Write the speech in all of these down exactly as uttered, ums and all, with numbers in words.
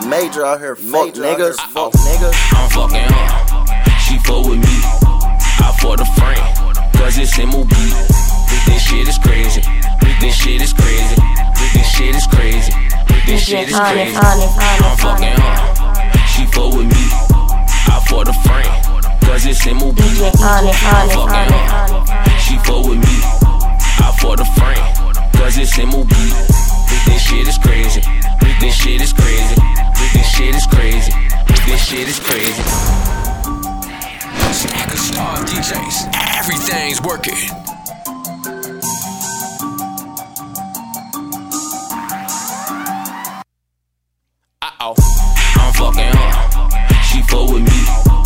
major out here, fuck niggas, fuck niggas. I'm fucking her, she fuck with me. I fuck the friend, cause it's M O B. This shit is crazy, this shit is crazy, this shit is crazy, this shit is crazy. I'm fucking her, she fuck with me. I fuck the friend, cause it's M O B. I'm fucking her, she fuck with me. I fuck the friend, cause it's M O B. This shit is crazy, this shit is crazy, this shit is crazy, this shit is crazy. Snacker Star D Js, everything's working. Uh-oh, I'm fucking her, she fuck with me.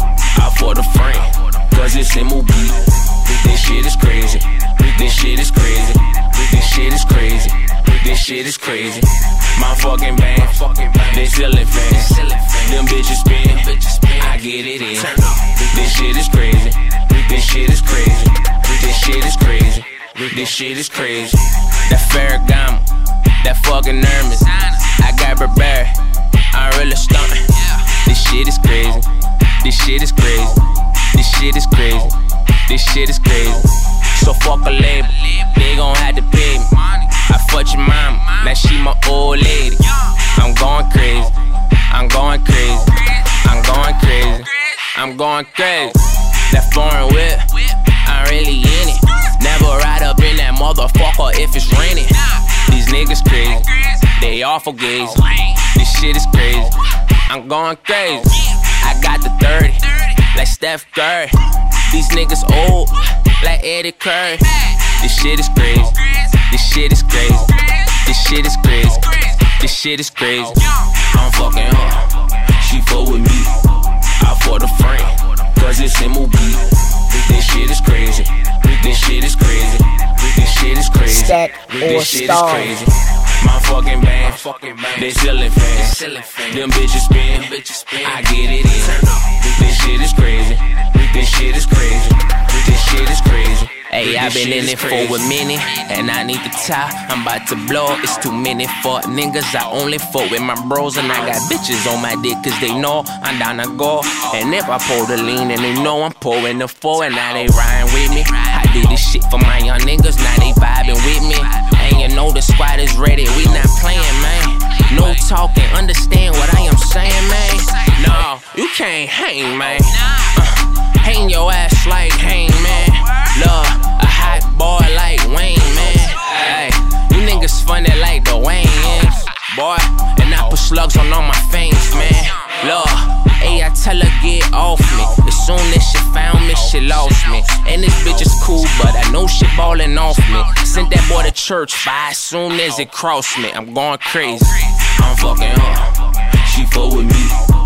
I fuck the friend, cause it's M O B. This shit is crazy, this shit is crazy, this shit is crazy, this shit is crazy. My fucking band, they ceiling fans, them bitches spin, I get it in. This shit is crazy, this shit is crazy, this shit is crazy, this shit is crazy. That Ferragamo, that fucking Hermes, I got Burberry, I'm really stuntin'. This shit is crazy, this shit is crazy, this shit is crazy, this shit is crazy. So fuck a label, they gon' have to pay me. I fucked your mama, now she my old lady. I'm going crazy, I'm going crazy, I'm going crazy, I'm going crazy. That foreign whip, I'm really in it. Never ride up in that motherfucker if it's raining. These niggas crazy, they awful gaze. This shit is crazy, I'm going crazy. I got the thirty, like Steph Curry. These niggas old, like Eddie Curry. This shit is crazy, this shit is crazy, this shit is crazy, this shit is crazy. I'm fucking her, she fuck with me. I fuck the friend, cause it's M O B. This shit is crazy, this shit is crazy, this shit is crazy, Stack this shit or is crazy. My fucking band, they ceiling fans, them bitches spin, I get it in. This shit is crazy, this shit is crazy, this shit is crazy. Hey, I been in it for a minute, and I need to top. I'm about to blow, it's too many fuck niggas. I only fuck with my bros, and I got bitches on my dick, cause they know I'm down to go. And if I pull the lean, and they know I'm pouring the four, and now they riding with me. I did this shit for my young niggas, now they vibing with me. And you know the squad is ready, we not playing, man. No talking, understand what I am saying, man. No, you can't hang, man. Uh, hang your ass like hang, man. Love, a hot boy like Wayne, man. Hey, you niggas funny like the Wayans, boy. And I put slugs on all my fangs, man. Love, hey, I tell her get off me. As soon as she found me, she lost me. And this bitch is cool, but I know she ballin' off me. Sent that boy to church, but as soon as it crossed me, I'm going crazy. I'm fucking her, she fuck with me.